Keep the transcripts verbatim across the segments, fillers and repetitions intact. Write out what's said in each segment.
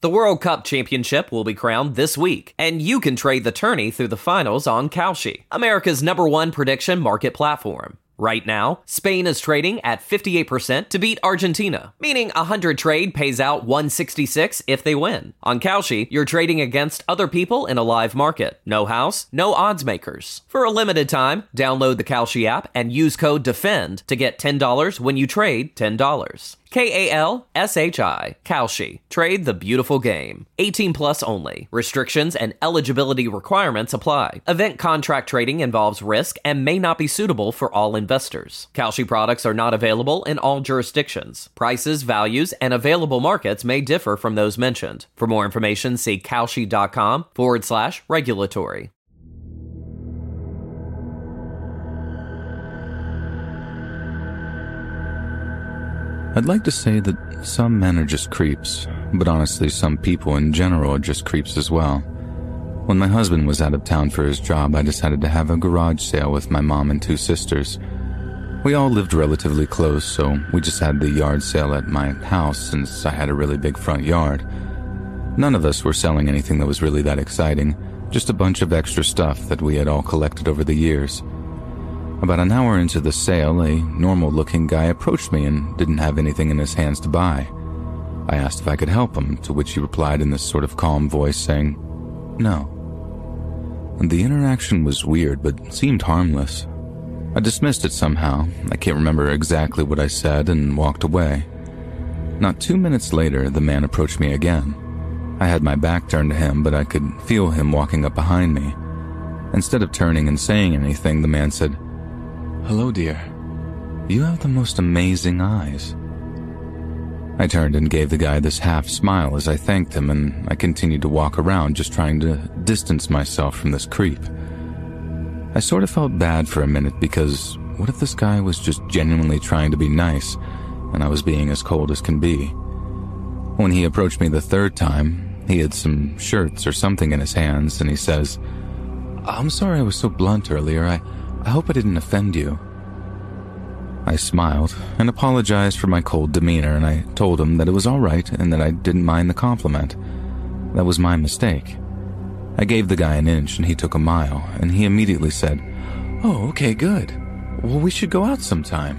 The World Cup Championship will be crowned this week, and you can trade the tourney through the finals on Kalshi, America's number one prediction market platform. Right now, Spain is trading at fifty-eight percent to beat Argentina, meaning a one hundred trade pays out one sixty-six if they win. On Kalshi, you're trading against other people in a live market. No house, no odds makers. For a limited time, download the Kalshi app and use code DEFEND to get ten dollars when you trade ten dollars. K A L S H I, Kalshi. Trade the beautiful game. eighteen plus only. Restrictions and eligibility requirements apply. Event contract trading involves risk and may not be suitable for all investors. Kalshi products are not available in all jurisdictions. Prices, values, and available markets may differ from those mentioned. For more information, see kalshi.com forward slash regulatory. I'd like to say that some men are just creeps, but honestly some people in general are just creeps as well. When my husband was out of town for his job, I decided to have a garage sale with my mom and two sisters. We all lived relatively close, so we just had the yard sale at my house since I had a really big front yard. None of us were selling anything that was really that exciting, just a bunch of extra stuff that we had all collected over the years. About an hour into the sale, a normal-looking guy approached me and didn't have anything in his hands to buy. I asked if I could help him, to which he replied in this sort of calm voice, saying, "No." And the interaction was weird, but seemed harmless. I dismissed it somehow. I can't remember exactly what I said, and walked away. Not two minutes later, the man approached me again. I had my back turned to him, but I could feel him walking up behind me. Instead of turning and saying anything, the man said, "Hello, dear. You have the most amazing eyes." I turned and gave the guy this half smile as I thanked him, and I continued to walk around just trying to distance myself from this creep. I sort of felt bad for a minute because what if this guy was just genuinely trying to be nice and I was being as cold as can be? When he approached me the third time, he had some shirts or something in his hands, and he says, "I'm sorry I was so blunt earlier. I I hope I didn't offend you." I smiled and apologized for my cold demeanor, and I told him that it was all right and that I didn't mind the compliment. That was my mistake. I gave the guy an inch and he took a mile, and he immediately said, "Oh, okay, good. Well, we should go out sometime."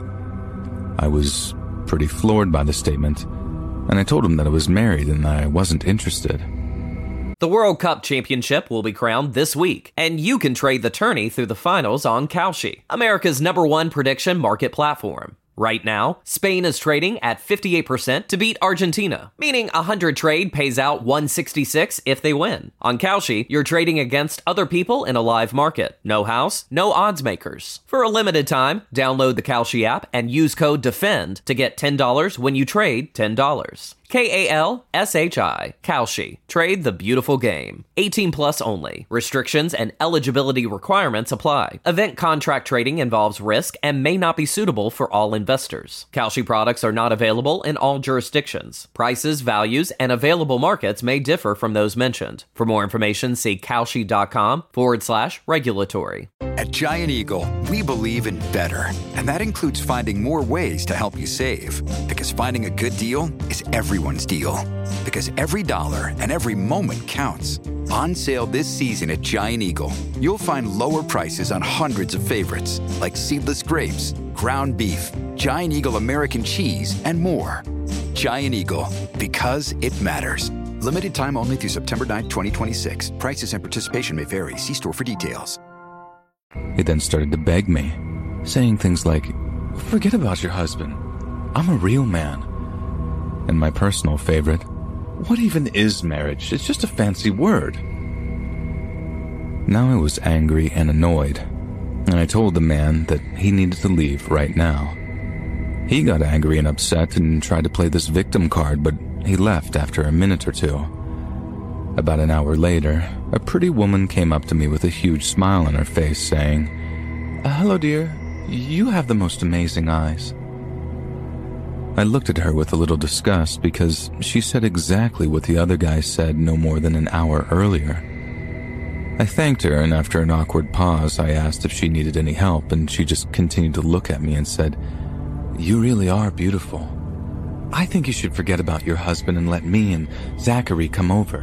I was pretty floored by the statement, and I told him that I was married and that I wasn't interested. The World Cup Championship will be crowned this week, and you can trade the tourney through the finals on Kalshi, America's number one prediction market platform. Right now, Spain is trading at fifty-eight percent to beat Argentina, meaning a one hundred trade pays out one sixty-six if they win. On Kalshi, you're trading against other people in a live market. No house, no odds makers. For a limited time, download the Kalshi app and use code DEFEND to get ten dollars when you trade ten dollars. K A L S H I, Kalshi. Trade the beautiful game. eighteen plus only. Restrictions and eligibility requirements apply. Event contract trading involves risk and may not be suitable for all investors. Kalshi products are not available in all jurisdictions. Prices, values, and available markets may differ from those mentioned. For more information, see kalshi.com forward slash regulatory. At Giant Eagle, we believe in better, and that includes finding more ways to help you save. Because finding a good deal is everyone's deal. Because every dollar and every moment counts. On sale this season at Giant Eagle, you'll find lower prices on hundreds of favorites, like seedless grapes, ground beef, Giant Eagle American cheese, and more. Giant Eagle, because it matters. Limited time only through September ninth, twenty twenty-six. Prices and participation may vary. See store for details. He then started to beg me, saying things like, "Forget about your husband. I'm a real man." And my personal favorite, "What even is marriage? It's just a fancy word." Now I was angry and annoyed, and I told the man that he needed to leave right now. He got angry and upset and tried to play this victim card, but he left after a minute or two. About an hour later, a pretty woman came up to me with a huge smile on her face, saying, "Uh, hello, dear. You have the most amazing eyes." I looked at her with a little disgust because she said exactly what the other guy said no more than an hour earlier. I thanked her, and after an awkward pause, I asked if she needed any help, and she just continued to look at me and said, "You really are beautiful." I think you should forget about your husband and let me and Zachary come over.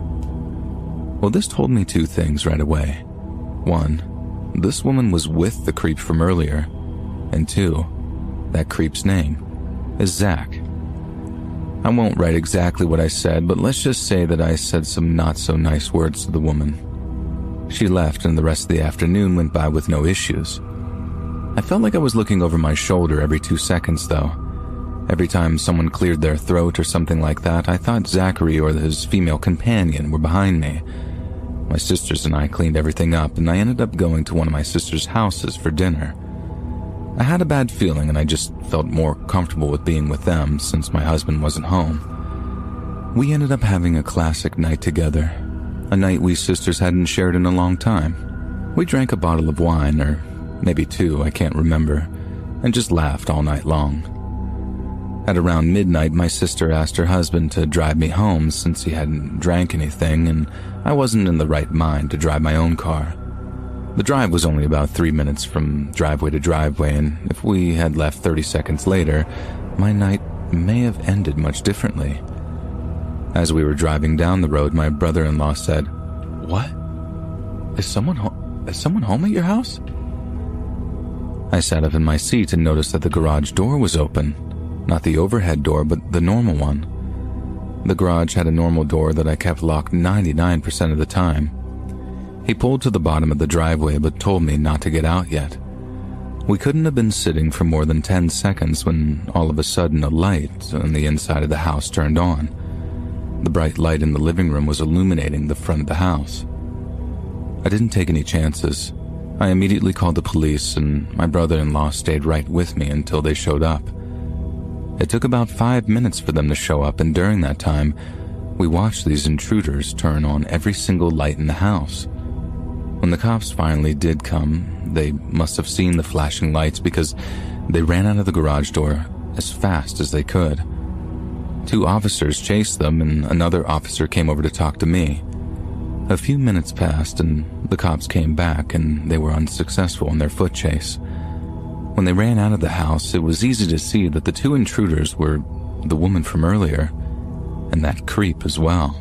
Well, this told me two things right away. One, this woman was with the creep from earlier. And two, that creep's name is Zach. I won't write exactly what I said, but let's just say that I said some not-so-nice words to the woman. She left, and the rest of the afternoon went by with no issues. I felt like I was looking over my shoulder every two seconds, though. Every time someone cleared their throat or something like that, I thought Zachary or his female companion were behind me. My sisters and I cleaned everything up, and I ended up going to one of my sister's houses for dinner. I had a bad feeling, and I just felt more comfortable with being with them since my husband wasn't home. We ended up having a classic night together, a night we sisters hadn't shared in a long time. We drank a bottle of wine, or maybe two, I can't remember, and just laughed all night long. At around midnight, my sister asked her husband to drive me home since he hadn't drank anything, and I wasn't in the right mind to drive my own car. The drive was only about three minutes from driveway to driveway, and if we had left thirty seconds later, my night may have ended much differently. As we were driving down the road, my brother-in-law said, "What? Is someone home? Is someone home at your house?" I sat up in my seat and noticed that the garage door was open. Not the overhead door, but the normal one. The garage had a normal door that I kept locked ninety-nine percent of the time. He pulled to the bottom of the driveway but told me not to get out yet. We couldn't have been sitting for more than ten seconds when all of a sudden a light on the inside of the house turned on. The bright light in the living room was illuminating the front of the house. I didn't take any chances. I immediately called the police, and my brother-in-law stayed right with me until they showed up. It took about five minutes for them to show up, and during that time, we watched these intruders turn on every single light in the house. When the cops finally did come, they must have seen the flashing lights because they ran out of the garage door as fast as they could. Two officers chased them, and another officer came over to talk to me. A few minutes passed, and the cops came back, and they were unsuccessful in their foot chase. When they ran out of the house, it was easy to see that the two intruders were the woman from earlier, and that creep as well.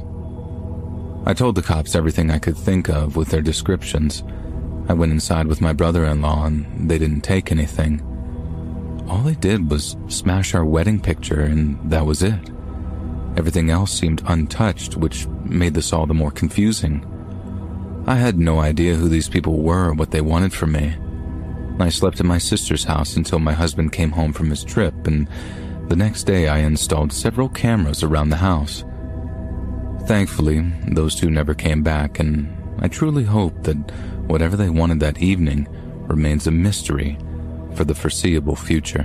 I told the cops everything I could think of with their descriptions. I went inside with my brother-in-law, and they didn't take anything. All they did was smash our wedding picture, and that was it. Everything else seemed untouched, which made this all the more confusing. I had no idea who these people were or what they wanted from me. I slept at my sister's house until my husband came home from his trip, and the next day I installed several cameras around the house. Thankfully, those two never came back, and I truly hope that whatever they wanted that evening remains a mystery for the foreseeable future.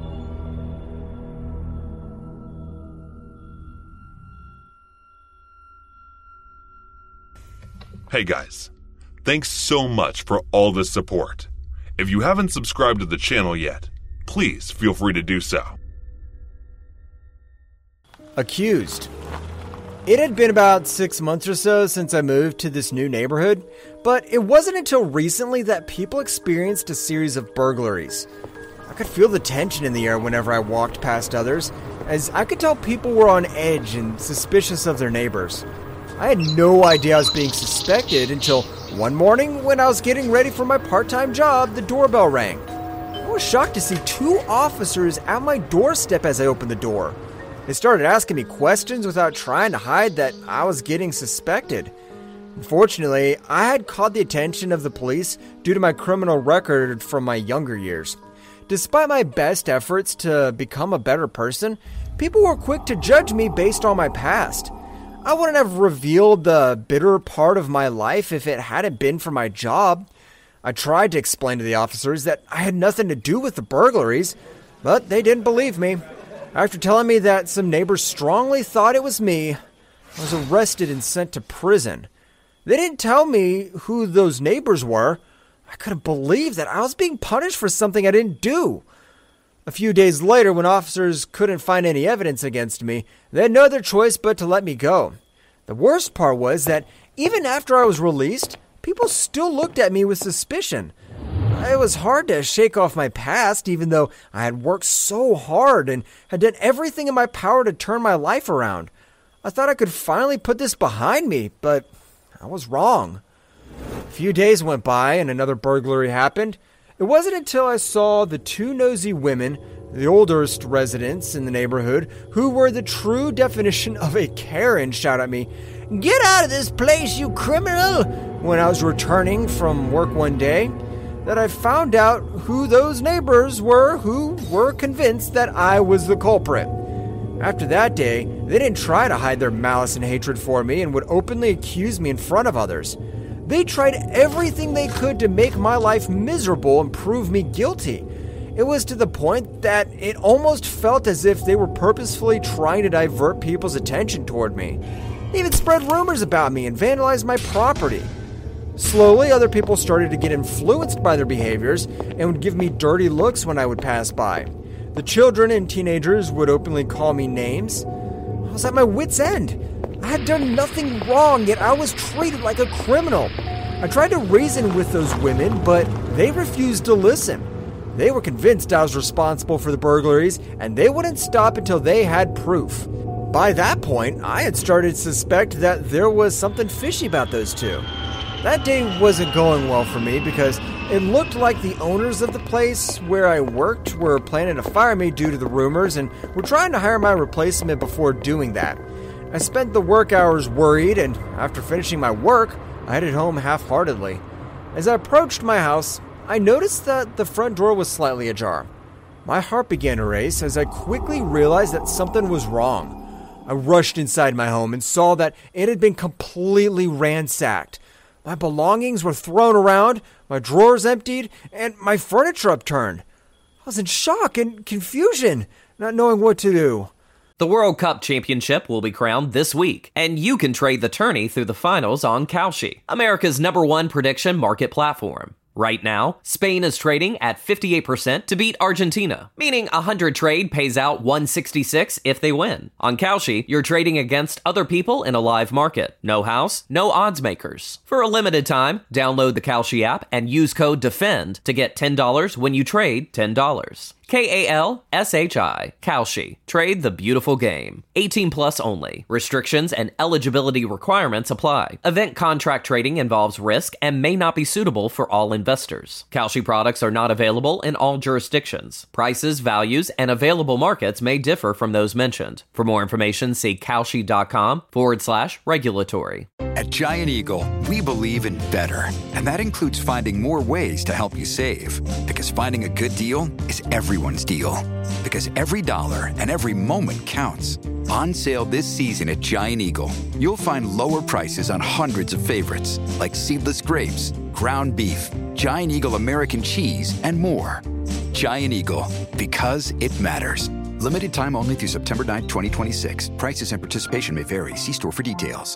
Hey guys, thanks so much for all the support. If you haven't subscribed to the channel yet, please feel free to do so. Accused. It had been about six months or so since I moved to this new neighborhood, but it wasn't until recently that people experienced a series of burglaries. I could feel the tension in the air whenever I walked past others, as I could tell people were on edge and suspicious of their neighbors. I had no idea I was being suspected until one morning when I was getting ready for my part-time job, the doorbell rang. I was shocked to see two officers at my doorstep as I opened the door. They started asking me questions without trying to hide that I was getting suspected. Unfortunately, I had caught the attention of the police due to my criminal record from my younger years. Despite my best efforts to become a better person, people were quick to judge me based on my past. I wouldn't have revealed the bitter part of my life if it hadn't been for my job. I tried to explain to the officers that I had nothing to do with the burglaries, but they didn't believe me. After telling me that some neighbors strongly thought it was me, I was arrested and sent to prison. They didn't tell me who those neighbors were. I couldn't believe that I was being punished for something I didn't do. A few days later, when officers couldn't find any evidence against me, they had no other choice but to let me go. The worst part was that even after I was released, people still looked at me with suspicion. I It was hard to shake off my past, even though I had worked so hard and had done everything in my power to turn my life around. I thought I could finally put this behind me, but I was wrong. A few days went by and another burglary happened. It wasn't until I saw the two nosy women, the oldest residents in the neighborhood, who were the true definition of a Karen, shout at me, "Get out of this place, you criminal!" when I was returning from work one day, that I found out who those neighbors were who were convinced that I was the culprit. After that day, they didn't try to hide their malice and hatred for me and would openly accuse me in front of others. They tried everything they could to make my life miserable and prove me guilty. It was to the point that it almost felt as if they were purposefully trying to divert people's attention toward me. They even spread rumors about me and vandalized my property. Slowly, other people started to get influenced by their behaviors and would give me dirty looks when I would pass by. The children and teenagers would openly call me names. I was at my wit's end. I had done nothing wrong, yet I was treated like a criminal. I tried to reason with those women, but they refused to listen. They were convinced I was responsible for the burglaries, and they wouldn't stop until they had proof. By that point, I had started to suspect that there was something fishy about those two. That day wasn't going well for me because it looked like the owners of the place where I worked were planning to fire me due to the rumors and were trying to hire my replacement before doing that. I spent the work hours worried, and after finishing my work, I headed home half-heartedly. As I approached my house, I noticed that the front door was slightly ajar. My heart began to race as I quickly realized that something was wrong. I rushed inside my home and saw that it had been completely ransacked. My belongings were thrown around, my drawers emptied, and my furniture upturned. I was in shock and confusion, not knowing what to do. The World Cup Championship will be crowned this week, and you can trade the tourney through the finals on Kalshi, America's number one prediction market platform. Right now, Spain is trading at fifty-eight percent to beat Argentina, meaning a one hundred trade pays out one sixty-six if they win. On Kalshi, you're trading against other people in a live market. No house, no odds makers. For a limited time, download the Kalshi app and use code DEFEND to get ten dollars when you trade ten dollars. K A L S H I, Kalshi. Trade the beautiful game. eighteen plus only. Restrictions and eligibility requirements apply. Event contract trading involves risk and may not be suitable for all investors. Kalshi products are not available in all jurisdictions. Prices, values, and available markets may differ from those mentioned. For more information, see Kalshi.com forward slash regulatory. At Giant Eagle, we believe in better, and that includes finding more ways to help you save. Because finding a good deal is everyone's deal. Because every dollar and every moment counts. On sale this season at Giant Eagle, you'll find lower prices on hundreds of favorites, like seedless grapes, ground beef, Giant Eagle American cheese, and more. Giant Eagle, because it matters. Limited time only through September ninth, twenty twenty-six. Prices and participation may vary. See store for details.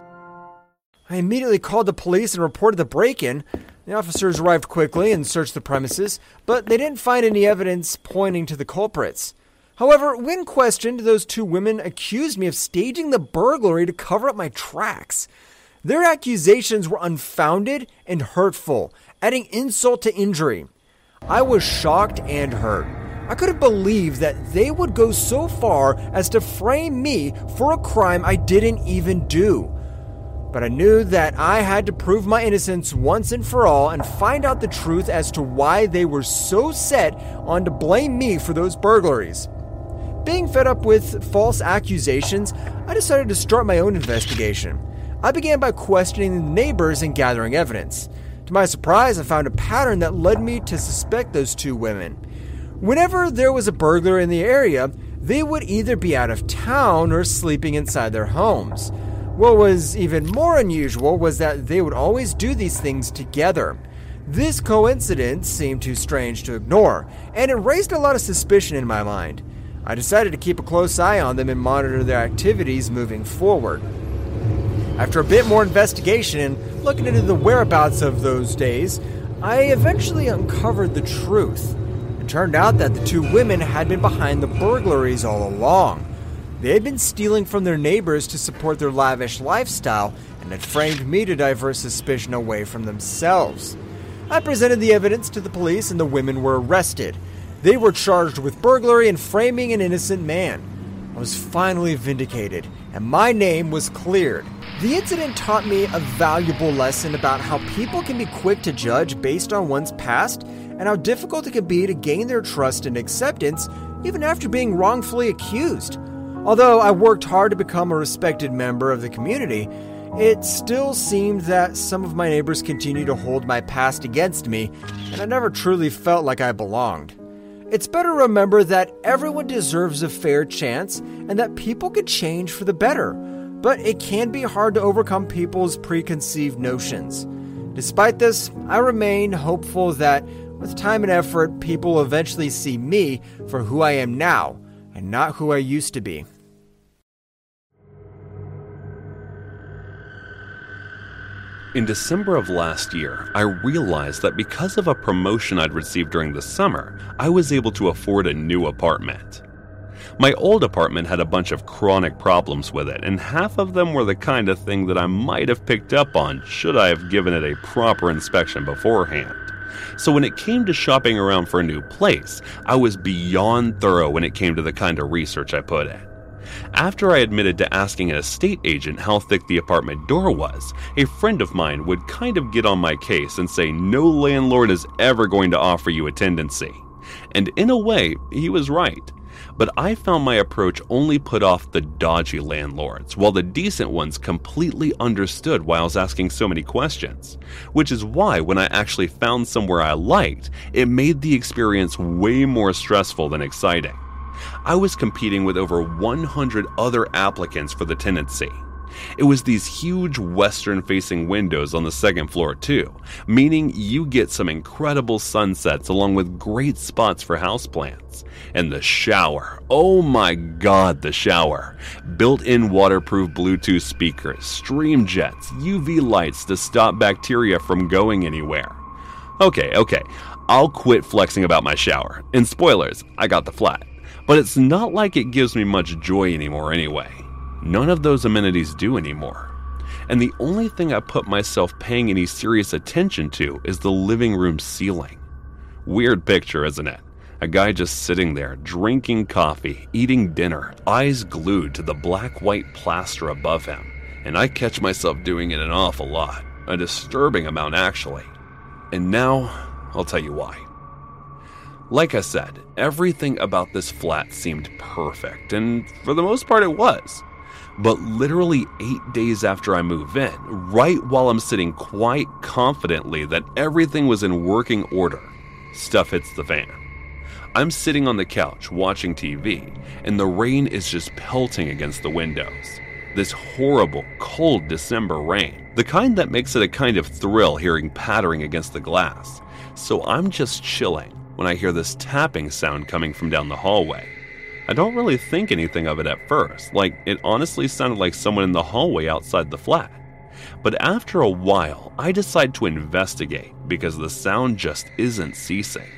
I immediately called the police and reported the break-in. The officers arrived quickly and searched the premises, but they didn't find any evidence pointing to the culprits. However, when questioned, those two women accused me of staging the burglary to cover up my tracks. Their accusations were unfounded and hurtful, adding insult to injury. I was shocked and hurt. I couldn't believe that they would go so far as to frame me for a crime I didn't even do. But I knew that I had to prove my innocence once and for all and find out the truth as to why they were so set on to blame me for those burglaries. Being fed up with false accusations, I decided to start my own investigation. I began by questioning the neighbors and gathering evidence. To my surprise, I found a pattern that led me to suspect those two women. Whenever there was a burglar in the area, they would either be out of town or sleeping inside their homes. What was even more unusual was that they would always do these things together. This coincidence seemed too strange to ignore, and it raised a lot of suspicion in my mind. I decided to keep a close eye on them and monitor their activities moving forward. After a bit more investigation and looking into the whereabouts of those days, I eventually uncovered the truth. It turned out that the two women had been behind the burglaries all along. They had been stealing from their neighbors to support their lavish lifestyle and had framed me to divert suspicion away from themselves. I presented the evidence to the police and the women were arrested. They were charged with burglary and framing an innocent man. I was finally vindicated, and my name was cleared. The incident taught me a valuable lesson about how people can be quick to judge based on one's past, and how difficult it can be to gain their trust and acceptance even after being wrongfully accused. Although I worked hard to become a respected member of the community, it still seemed that some of my neighbors continued to hold my past against me, and I never truly felt like I belonged. It's better to remember that everyone deserves a fair chance and that people can change for the better, but it can be hard to overcome people's preconceived notions. Despite this, I remain hopeful that with time and effort, people will eventually see me for who I am now and not who I used to be. In December of last year, I realized that because of a promotion I'd received during the summer, I was able to afford a new apartment. My old apartment had a bunch of chronic problems with it, and half of them were the kind of thing that I might have picked up on should I have given it a proper inspection beforehand. So when it came to shopping around for a new place, I was beyond thorough when it came to the kind of research I put in. After I admitted to asking an estate agent how thick the apartment door was, a friend of mine would kind of get on my case and say no landlord is ever going to offer you a tenancy. And in a way, he was right. But I found my approach only put off the dodgy landlords, while the decent ones completely understood why I was asking so many questions. Which is why when I actually found somewhere I liked, it made the experience way more stressful than exciting. I was competing with over one hundred other applicants for the tenancy. It was these huge western-facing windows on the second floor too, meaning you get some incredible sunsets along with great spots for houseplants. And the shower, oh my god, the shower. Built-in waterproof Bluetooth speakers, stream jets, U V lights to stop bacteria from going anywhere. Okay, okay, I'll quit flexing about my shower. And spoilers, I got the flat. But it's not like it gives me much joy anymore anyway. None of those amenities do anymore. And the only thing I put myself paying any serious attention to is the living room ceiling. Weird picture, isn't it? A guy just sitting there, drinking coffee, eating dinner, eyes glued to the black-white plaster above him. And I catch myself doing it an awful lot. A disturbing amount, actually. And now, I'll tell you why. Like I said, everything about this flat seemed perfect, and for the most part it was. But literally eight days after I move in, right while I'm sitting quite confidently that everything was in working order, stuff hits the fan. I'm sitting on the couch watching T V, and the rain is just pelting against the windows. This horrible, cold December rain, the kind that makes it a kind of thrill hearing pattering against the glass. So I'm just chilling when I hear this tapping sound coming from down the hallway. I don't really think anything of it at first, like it honestly sounded like someone in the hallway outside the flat. But after a while, I decide to investigate because the sound just isn't ceasing.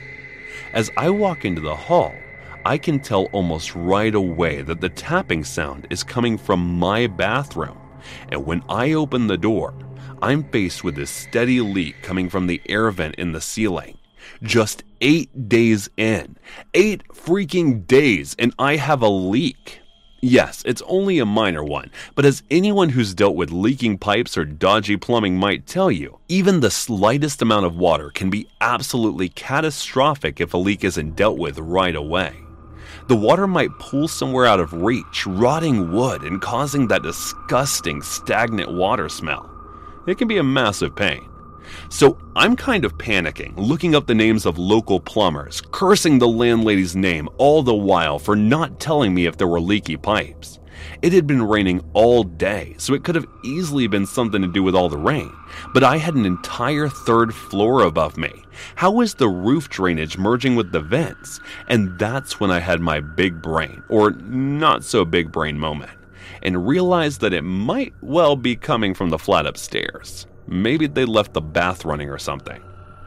As I walk into the hall, I can tell almost right away that the tapping sound is coming from my bathroom, and when I open the door, I'm faced with this steady leak coming from the air vent in the ceiling. Just eight days in. Eight freaking days, and I have a leak. Yes, it's only a minor one, but as anyone who's dealt with leaking pipes or dodgy plumbing might tell you, even the slightest amount of water can be absolutely catastrophic if a leak isn't dealt with right away. The water might pool somewhere out of reach, rotting wood and causing that disgusting stagnant water smell. It can be a massive pain. So I'm kind of panicking, looking up the names of local plumbers, cursing the landlady's name all the while for not telling me if there were leaky pipes. It had been raining all day, so it could have easily been something to do with all the rain, but I had an entire third floor above me. How was the roof drainage merging with the vents? And that's when I had my big brain, or not so big brain moment, and realized that it might well be coming from the flat upstairs. Maybe they left the bath running or something.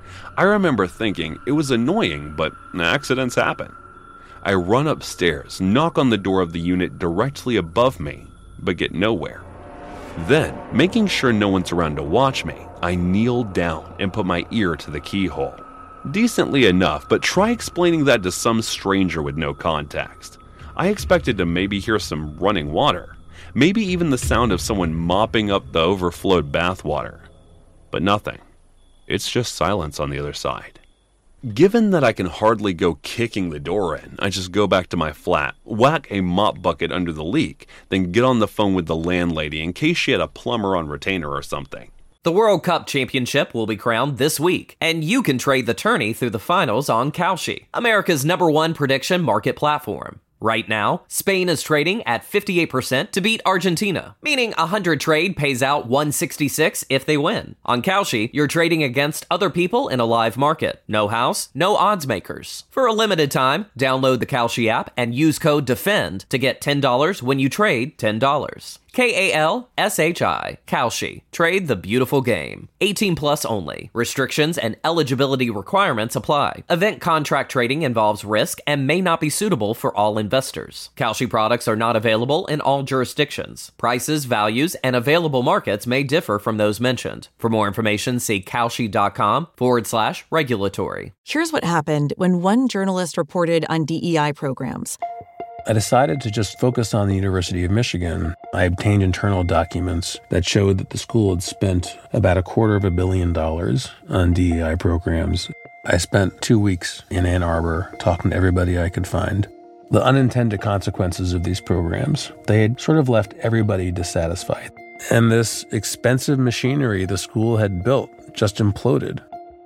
I remember thinking it was annoying, but accidents happen. I run upstairs, knock on the door of the unit directly above me, but get nowhere. Then, making sure no one's around to watch me, I kneeled down and put my ear to the keyhole. Decently enough, but try explaining that to some stranger with no context. I expected to maybe hear some running water, maybe even the sound of someone mopping up the overflowed bathwater. But nothing. It's just silence on the other side. Given that I can hardly go kicking the door in, I just go back to my flat, whack a mop bucket under the leak, then get on the phone with the landlady in case she had a plumber on retainer or something. The World Cup Championship will be crowned this week, and you can trade the tourney through the finals on Kalshi, America's number one prediction market platform. Right now, Spain is trading at fifty-eight percent to beat Argentina, meaning one hundred trade pays out one sixty-six if they win. On Kalshi, you're trading against other people in a live market. No house, no odds makers. For a limited time, download the Kalshi app and use code DEFEND to get ten dollars when you trade ten dollars. K A L S H I, Kalshi. Trade the beautiful game. eighteen plus only. Restrictions and eligibility requirements apply. Event contract trading involves risk and may not be suitable for all investors. Kalshi products are not available in all jurisdictions. Prices, values, and available markets may differ from those mentioned. For more information, see kalshi.com forward slash regulatory. Here's what happened when one journalist reported on D E I programs. I decided to just focus on the University of Michigan. I obtained internal documents that showed that the school had spent about a quarter of a billion dollars on D E I programs. I spent two weeks in Ann Arbor talking to everybody I could find. The unintended consequences of these programs, they had sort of left everybody dissatisfied. And this expensive machinery the school had built just imploded.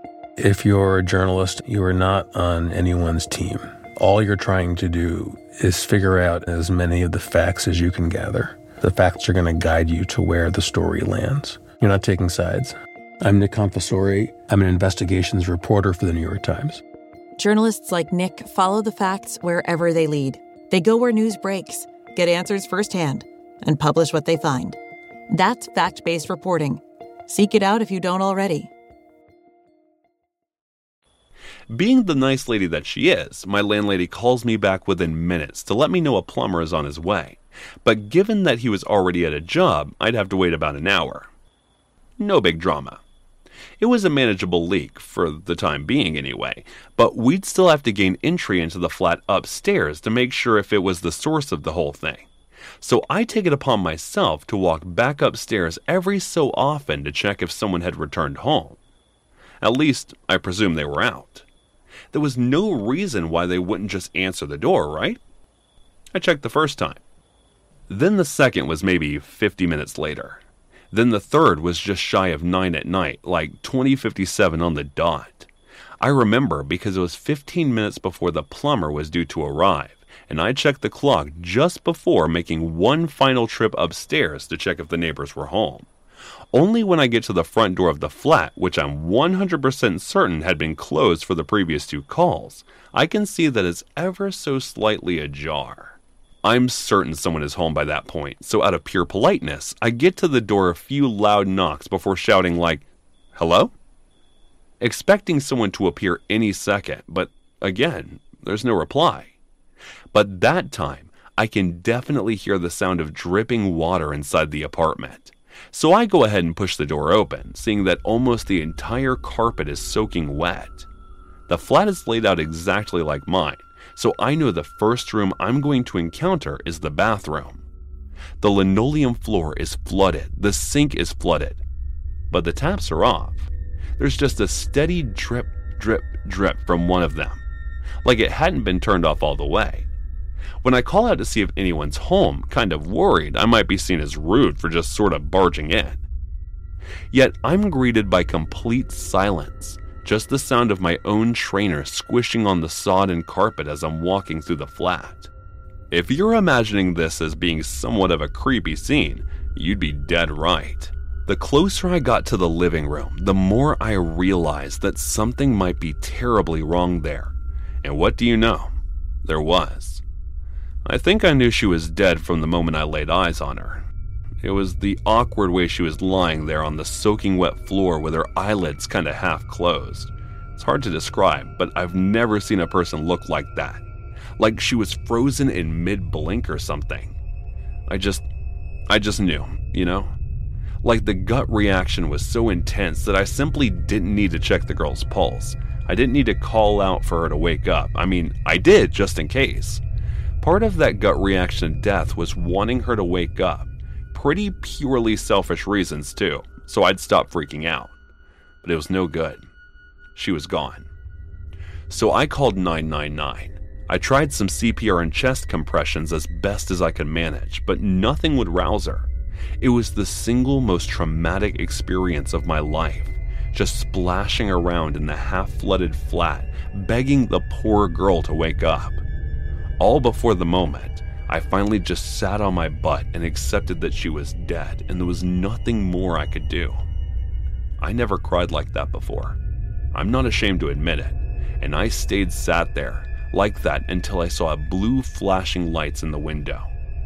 If you're a journalist, you are not on anyone's team. All you're trying to do is figure out as many of the facts as you can gather. The facts are going to guide you to where the story lands. You're not taking sides. I'm Nick Confessori. I'm an investigations reporter for the New York Times. Journalists like Nick follow the facts wherever they lead. They go where news breaks, get answers firsthand, and publish what they find. That's fact-based reporting. Seek it out if you don't already. Being the nice lady that she is, my landlady calls me back within minutes to let me know a plumber is on his way. But given that he was already at a job, I'd have to wait about an hour. No big drama. It was a manageable leak, for the time being anyway, but we'd still have to gain entry into the flat upstairs to make sure if it was the source of the whole thing. So I take it upon myself to walk back upstairs every so often to check if someone had returned home. At least, I presume they were out. There was no reason why they wouldn't just answer the door, right? I checked the first time. Then the second was maybe fifty minutes later. Then the third was just shy of nine at night, like twenty fifty-seven on the dot. I remember because it was fifteen minutes before the plumber was due to arrive, and I checked the clock just before making one final trip upstairs to check if the neighbors were home. Only when I get to the front door of the flat, which I'm one hundred percent certain had been closed for the previous two calls, I can see that it's ever so slightly ajar. I'm certain someone is home by that point, so out of pure politeness, I get to the door a few loud knocks before shouting like, "Hello?" Expecting someone to appear any second, but again, there's no reply. But that time, I can definitely hear the sound of dripping water inside the apartment. So I go ahead and push the door open, seeing that almost the entire carpet is soaking wet. The flat is laid out exactly like mine, so I know the first room I'm going to encounter is the bathroom. The linoleum floor is flooded, the sink is flooded, but the taps are off. There's just a steady drip, drip, drip from one of them, like it hadn't been turned off all the way. When I call out to see if anyone's home, kind of worried I might be seen as rude for just sort of barging in. Yet I'm greeted by complete silence, just the sound of my own trainer squishing on the sodden carpet as I'm walking through the flat. If you're imagining this as being somewhat of a creepy scene, you'd be dead right. The closer I got to the living room, the more I realized that something might be terribly wrong there. And what do you know? There was. I think I knew she was dead from the moment I laid eyes on her. It was the awkward way she was lying there on the soaking wet floor with her eyelids kind of half closed. It's hard to describe, but I've never seen a person look like that. Like she was frozen in mid-blink or something. I just, I just knew, you know? Like the gut reaction was so intense that I simply didn't need to check the girl's pulse. I didn't need to call out for her to wake up. I mean, I did just in case. Part of that gut reaction to death was wanting her to wake up. Pretty purely selfish reasons too, so I'd stop freaking out. But it was no good. She was gone. So I called nine nine nine. I tried some C P R and chest compressions as best as I could manage, but nothing would rouse her. It was the single most traumatic experience of my life, just splashing around in the half-flooded flat, begging the poor girl to wake up. All before the moment, I finally just sat on my butt and accepted that she was dead and there was nothing more I could do. I never cried like that before. I'm not ashamed to admit it, and I stayed sat there like that until I saw blue flashing lights in the window.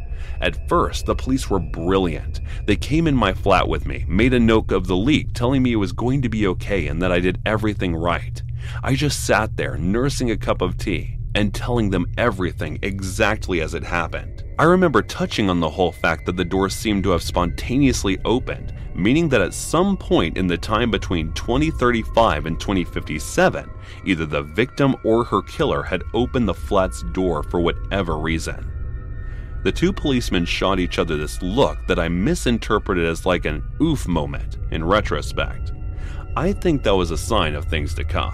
At first, the police were brilliant. They came in my flat with me, made a note of the leak, telling me it was going to be okay and that I did everything right. I just sat there, nursing a cup of tea and telling them everything exactly as it happened. I remember touching on the whole fact that the doors seemed to have spontaneously opened, meaning that at some point in the time between twenty thirty-five and twenty fifty-seven, either the victim or her killer had opened the flat's door for whatever reason. The two policemen shot each other this look that I misinterpreted as like an oof moment in retrospect. I think that was a sign of things to come.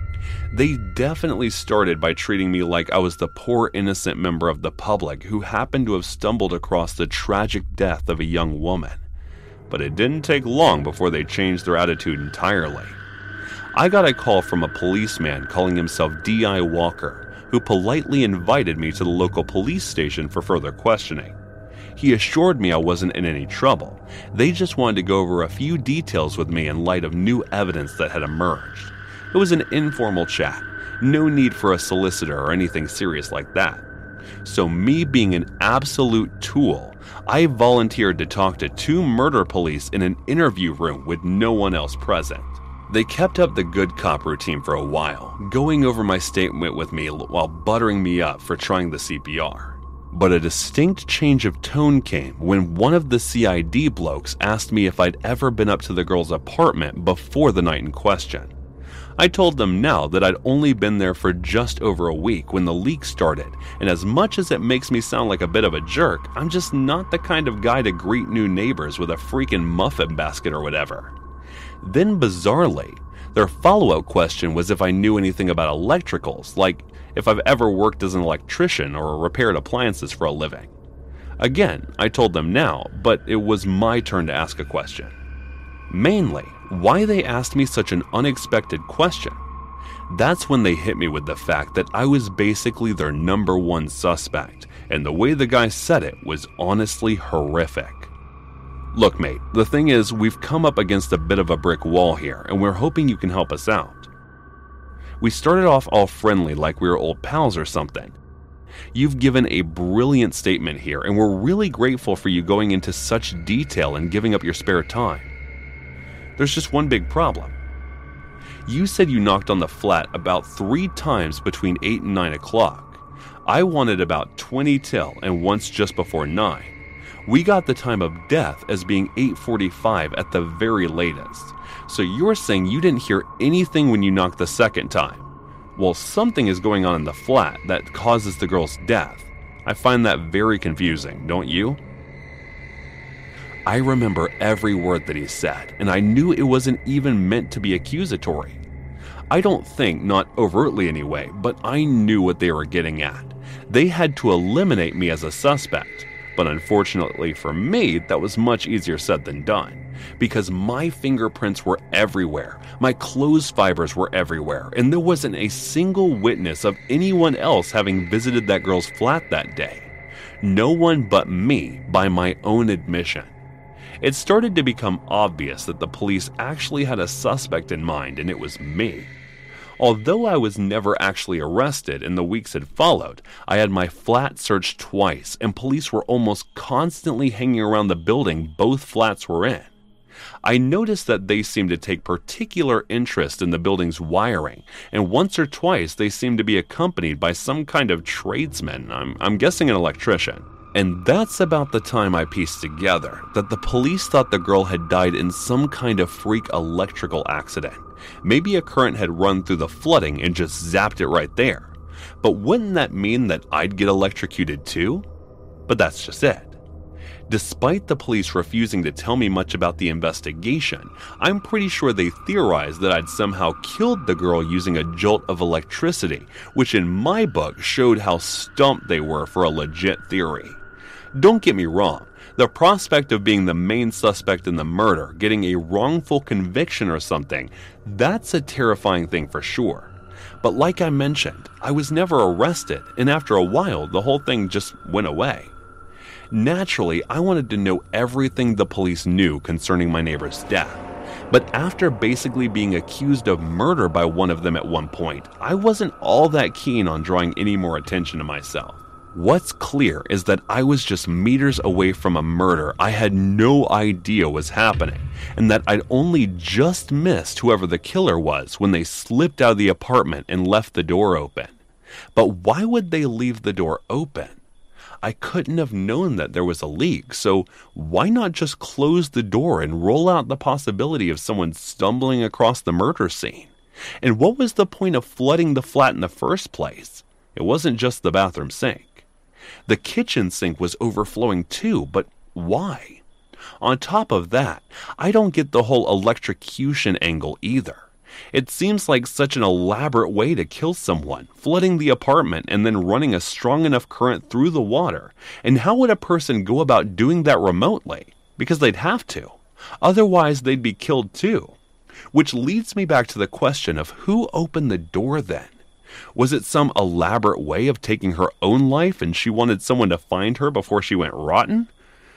They definitely started by treating me like I was the poor innocent member of the public who happened to have stumbled across the tragic death of a young woman. But it didn't take long before they changed their attitude entirely. I got a call from a policeman calling himself D I Walker, who politely invited me to the local police station for further questioning. He assured me I wasn't in any trouble. They just wanted to go over a few details with me in light of new evidence that had emerged. It was an informal chat, no need for a solicitor or anything serious like that. So me being an absolute tool, I volunteered to talk to two murder police in an interview room with no one else present. They kept up the good cop routine for a while, going over my statement with me while buttering me up for trying the C P R. But a distinct change of tone came when one of the C I D blokes asked me if I'd ever been up to the girl's apartment before the night in question. I told them now that I'd only been there for just over a week when the leak started, and as much as it makes me sound like a bit of a jerk, I'm just not the kind of guy to greet new neighbors with a freaking muffin basket or whatever. Then bizarrely, their follow-up question was if I knew anything about electricals, like if I've ever worked as an electrician or repaired appliances for a living. Again, I told them now, but it was my turn to ask a question. Mainly, why they asked me such an unexpected question. That's when they hit me with the fact that I was basically their number one suspect, and the way the guy said it was honestly horrific. Look, mate, the thing is, we've come up against a bit of a brick wall here, and we're hoping you can help us out. We started off all friendly like we were old pals or something. You've given a brilliant statement here, and we're really grateful for you going into such detail and giving up your spare time. There's just one big problem. You said you knocked on the flat about three times between eight and nine o'clock. I wanted about twenty till and once just before nine. We got the time of death as being eight forty-five at the very latest. So you're saying you didn't hear anything when you knocked the second time. Well, something is going on in the flat that causes the girl's death. I find that very confusing, don't you? I remember every word that he said, and I knew it wasn't even meant to be accusatory. I don't think, not overtly anyway, but I knew what they were getting at. They had to eliminate me as a suspect. But unfortunately for me, that was much easier said than done, because my fingerprints were everywhere, my clothes fibers were everywhere, and there wasn't a single witness of anyone else having visited that girl's flat that day. No one but me, by my own admission. It started to become obvious that the police actually had a suspect in mind, and it was me. Although I was never actually arrested in the weeks that followed, I had my flat searched twice, and police were almost constantly hanging around the building both flats were in. I noticed that they seemed to take particular interest in the building's wiring, and once or twice they seemed to be accompanied by some kind of tradesman, I'm, I'm guessing an electrician. And that's about the time I pieced together that the police thought the girl had died in some kind of freak electrical accident. Maybe a current had run through the flooding and just zapped it right there. But wouldn't that mean that I'd get electrocuted too? But that's just it. Despite the police refusing to tell me much about the investigation, I'm pretty sure they theorized that I'd somehow killed the girl using a jolt of electricity, which in my book showed how stumped they were for a legit theory. Don't get me wrong, the prospect of being the main suspect in the murder, getting a wrongful conviction or something, that's a terrifying thing for sure. But like I mentioned, I was never arrested, and after a while, the whole thing just went away. Naturally, I wanted to know everything the police knew concerning my neighbor's death. But after basically being accused of murder by one of them at one point, I wasn't all that keen on drawing any more attention to myself. What's clear is that I was just meters away from a murder I had no idea was happening, and that I'd only just missed whoever the killer was when they slipped out of the apartment and left the door open. But why would they leave the door open? I couldn't have known that there was a leak, so why not just close the door and roll out the possibility of someone stumbling across the murder scene? And what was the point of flooding the flat in the first place? It wasn't just the bathroom sink. The kitchen sink was overflowing too, but why? On top of that, I don't get the whole electrocution angle either. It seems like such an elaborate way to kill someone, flooding the apartment and then running a strong enough current through the water. And how would a person go about doing that remotely? Because they'd have to. Otherwise, they'd be killed too. Which leads me back to the question of who opened the door then? Was it some elaborate way of taking her own life and she wanted someone to find her before she went rotten?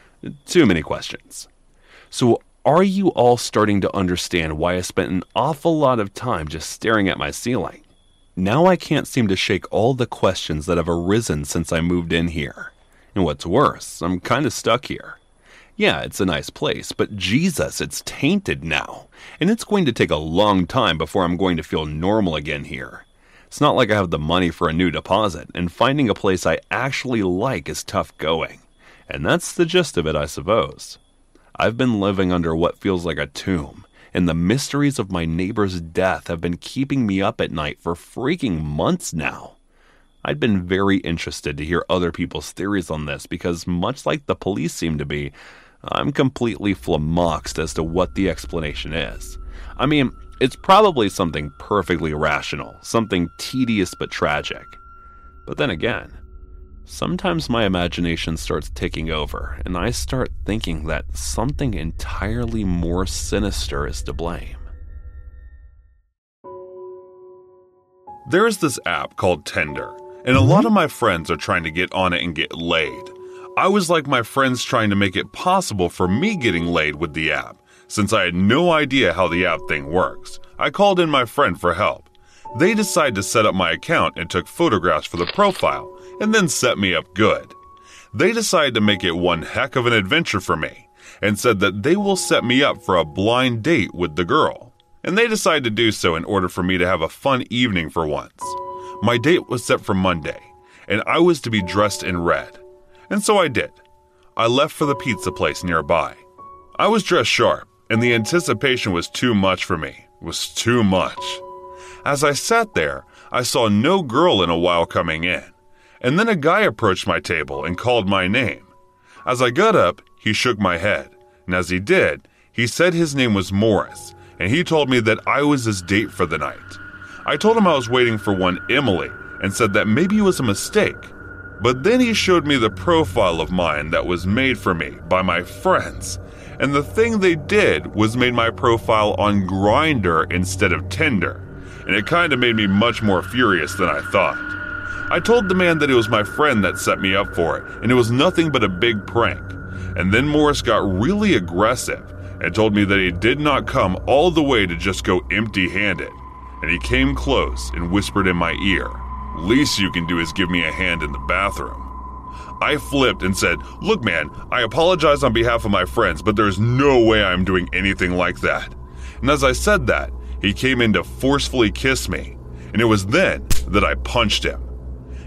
Too many questions. So are you all starting to understand why I spent an awful lot of time just staring at my ceiling? Now I can't seem to shake all the questions that have arisen since I moved in here. And what's worse, I'm kind of stuck here. Yeah, it's a nice place, but Jesus, it's tainted now. And it's going to take a long time before I'm going to feel normal again here. It's not like I have the money for a new deposit, and finding a place I actually like is tough going. And that's the gist of it, I suppose. I've been living under what feels like a tomb, and the mysteries of my neighbor's death have been keeping me up at night for freaking months now. I'd been very interested to hear other people's theories on this because, much like the police seem to be, I'm completely flummoxed as to what the explanation is. I mean, it's probably something perfectly rational, something tedious but tragic. But then again, sometimes my imagination starts taking over, and I start thinking that something entirely more sinister is to blame. There's this app called Tinder, and a lot of my friends are trying to get on it and get laid. I was like my friends trying to make it possible for me getting laid with the app. Since I had no idea how the app thing works, I called in my friend for help. They decided to set up my account and took photographs for the profile, and then set me up good. They decided to make it one heck of an adventure for me, and said that they will set me up for a blind date with the girl. And they decided to do so in order for me to have a fun evening for once. My date was set for Monday, and I was to be dressed in red. And so I did. I left for the pizza place nearby. I was dressed sharp, and the anticipation was too much for me. It was too much. As I sat there, I saw no girl in a while coming in. And then a guy approached my table and called my name. As I got up, he shook my head, and as he did, he said his name was Morris, and he told me that I was his date for the night. I told him I was waiting for one Emily, and said that maybe it was a mistake. But then he showed me the profile of mine that was made for me by my friends, and the thing they did was made my profile on Grindr instead of Tinder, and it kind of made me much more furious than I thought. I told the man that it was my friend that set me up for it, and it was nothing but a big prank. And then Morris got really aggressive and told me that he did not come all the way to just go empty-handed. And he came close and whispered in my ear, "Least you can do is give me a hand in the bathroom." I flipped and said, "Look man, I apologize on behalf of my friends, but there's no way I'm doing anything like that." And as I said that, he came in to forcefully kiss me, and it was then that I punched him.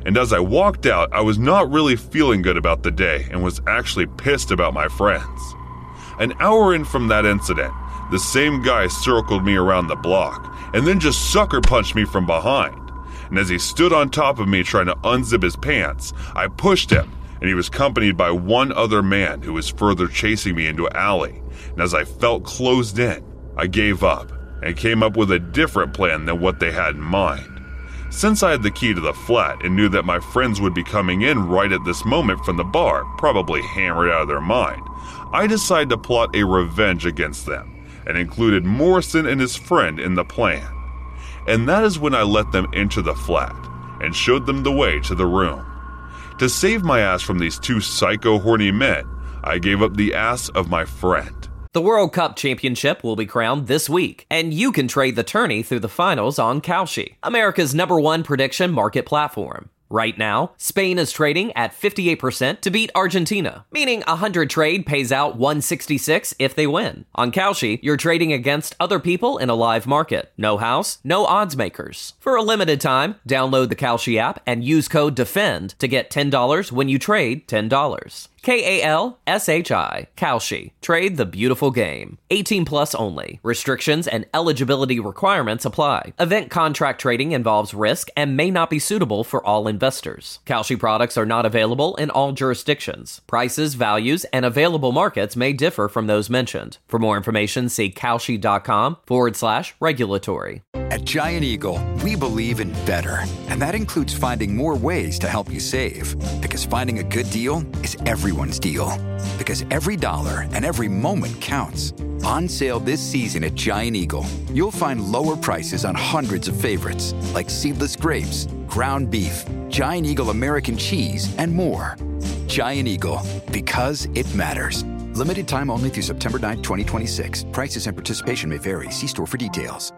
And as I walked out, I was not really feeling good about the day and was actually pissed about my friends. An hour in from that incident, the same guy circled me around the block and then just sucker punched me from behind. And as he stood on top of me trying to unzip his pants, I pushed him, and he was accompanied by one other man who was further chasing me into an alley. And as I felt closed in, I gave up and came up with a different plan than what they had in mind. Since I had the key to the flat and knew that my friends would be coming in right at this moment from the bar, probably hammered out of their mind, I decided to plot a revenge against them and included Morrison and his friend in the plan. And that is when I let them into the flat and showed them the way to the room. To save my ass from these two psycho horny men, I gave up the ass of my friend. The World Cup Championship will be crowned this week, and you can trade the tourney through the finals on Kalshi, America's number one prediction market platform. Right now, Spain is trading at fifty-eight percent to beat Argentina, meaning a one hundred trade pays out one sixty-six if they win. On Kalshi, you're trading against other people in a live market. No house, no odds makers. For a limited time, download the Kalshi app and use code DEFEND to get ten dollars when you trade ten dollars. K A L S H I, Kalshi. Trade the beautiful game. eighteen plus only. Restrictions and eligibility requirements apply. Event contract trading involves risk and may not be suitable for all investors. Kalshi products are not available in all jurisdictions. Prices, values, and available markets may differ from those mentioned. For more information, see Kalshi.com forward slash regulatory. At Giant Eagle, we believe in better, and that includes finding more ways to help you save. Because finding a good deal is everyone's deal. Because every dollar and every moment counts. On sale this season at Giant Eagle, you'll find lower prices on hundreds of favorites, like seedless grapes, ground beef, Giant Eagle American cheese, and more. Giant Eagle, because it matters. Limited time only through September ninth, twenty twenty-six. Prices and participation may vary. See store for details.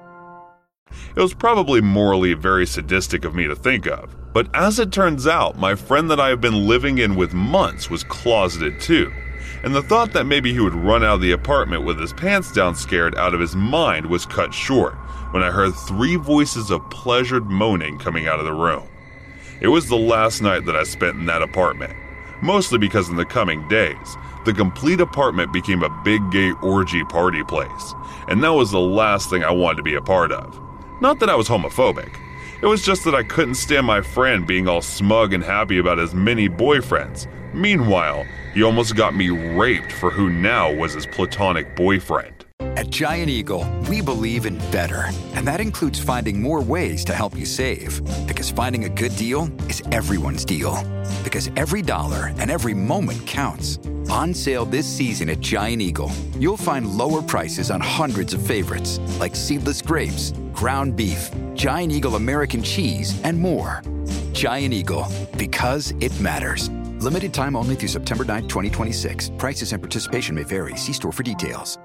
It was probably morally very sadistic of me to think of, but as it turns out, my friend that I have been living in with months was closeted too, and the thought that maybe he would run out of the apartment with his pants down scared out of his mind was cut short when I heard three voices of pleasured moaning coming out of the room. It was the last night that I spent in that apartment, mostly because in the coming days, the complete apartment became a big gay orgy party place, and that was the last thing I wanted to be a part of. Not that I was homophobic. It was just that I couldn't stand my friend being all smug and happy about his many boyfriends. Meanwhile, he almost got me raped for who now was his platonic boyfriend. At Giant Eagle, we believe in better, and that includes finding more ways to help you save. Because finding a good deal is everyone's deal. Because every dollar and every moment counts. On sale this season at Giant Eagle, you'll find lower prices on hundreds of favorites, like seedless grapes, ground beef, Giant Eagle American cheese, and more. Giant Eagle, because it matters. Limited time only through September ninth, twenty twenty-six. Prices and participation may vary. See store for details.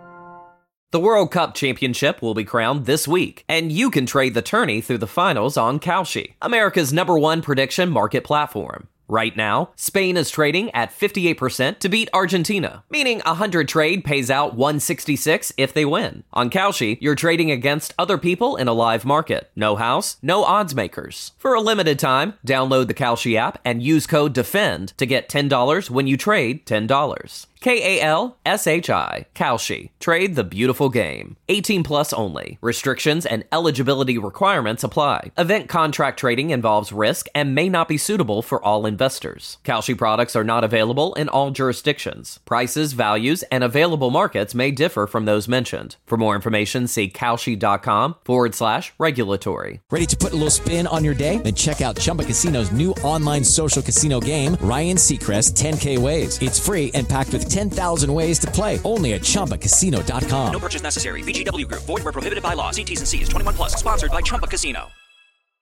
The World Cup Championship will be crowned this week, and you can trade the tourney through the finals on Kalshi, America's number one prediction market platform. Right now, Spain is trading at fifty-eight percent to beat Argentina, meaning a one hundred trade pays out one sixty-six if they win. On Kalshi, you're trading against other people in a live market. No house, no odds makers. For a limited time, download the Kalshi app and use code DEFEND to get ten dollars when you trade ten dollars. K A L S H I, Kalshi. Trade the beautiful game. eighteen plus only. Restrictions and eligibility requirements apply. Event contract trading involves risk and may not be suitable for all investors. Kalshi products are not available in all jurisdictions. Prices, values, and available markets may differ from those mentioned. For more information, see Kalshi.com forward slash regulatory. Ready to put a little spin on your day? Then check out Chumba Casino's new online social casino game, Ryan Seacrest ten K Ways. It's free and packed with ten thousand ways to play. Only at Chumba Casino dot com. No purchase necessary. V G W Group. Void where prohibited by law. See T's and C's. twenty-one plus. Sponsored by Chumba Casino.